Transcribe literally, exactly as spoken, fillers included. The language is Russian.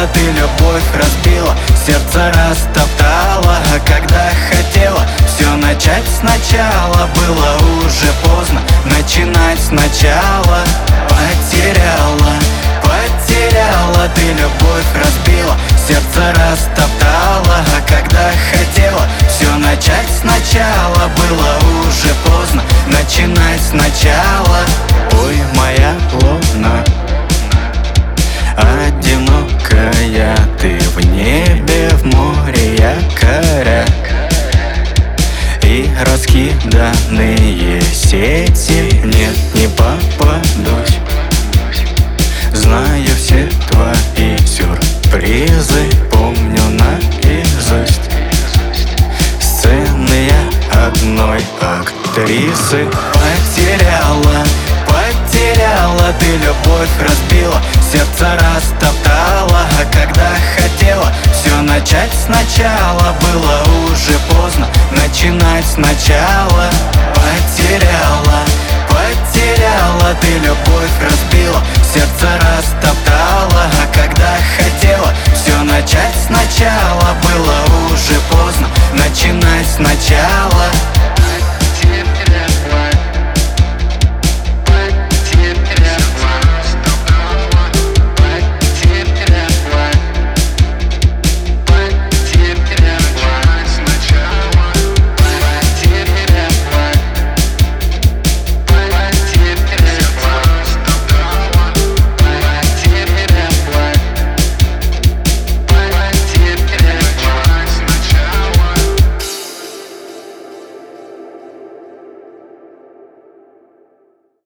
потеряла, ты любовь разбила, сердце растоптала. А когда хотела все начать сначала, было уже поздно начинать сначала. Потеряла, потеряла, ты любовь разбила, сердце растоптала. А когда хотела все начать сначала, было уже поздно начинать сначала. Ой, моя луна, одинокая ты в небе, в море якоря, и раскиданные сети. Нет, не попадусь, знаю все твои сюрпризы, помню наизусть сцены я одной актрисы. Потеряла, потеряла, ты любовь разбила, сердце растоптала. А когда хотела все начать сначала, было уже поздно начинать сначала. Потеряла, потеряла, ты любовь разбила, сердце растоптала. А когда хотела все начать сначала, было уже поздно начинать сначала.